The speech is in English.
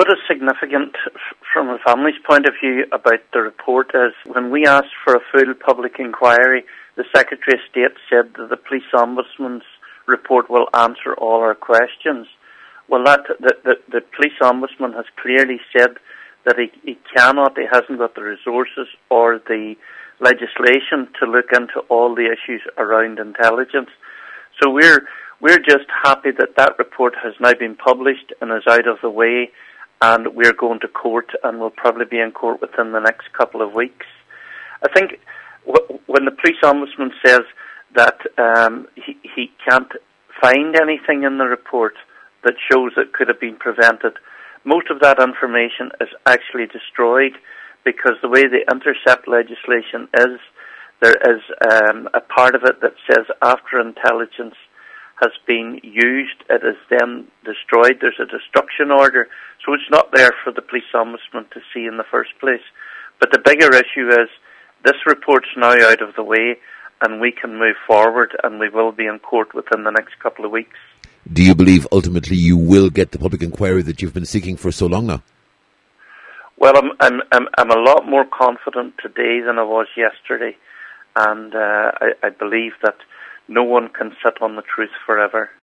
What is significant from a family's point of view about the report is when we asked for a full public inquiry, the Secretary of State said that the Police Ombudsman's report will answer all our questions. Well, the Police Ombudsman has clearly said that he hasn't got the resources or the legislation to look into all the issues around intelligence. So we're just happy that report has now been published and is out of the way, and we're going to court, and we'll probably be in court within the next couple of weeks. I think when the Police Ombudsman says that he can't find anything in the report that shows it could have been prevented, most of that information is actually destroyed, because the way the intercept legislation is, there is a part of it that says after intelligence has been used, it is then destroyed. There's a destruction order, so it's not there for the Police Ombudsman to see in the first place. But the bigger issue is this report's now out of the way, and we can move forward, and we will be in court within the next couple of weeks. Do you believe ultimately you will get the public inquiry that you've been seeking for so long now? Well, I'm a lot more confident today than I was yesterday, and I believe that no one can sit on the truth forever.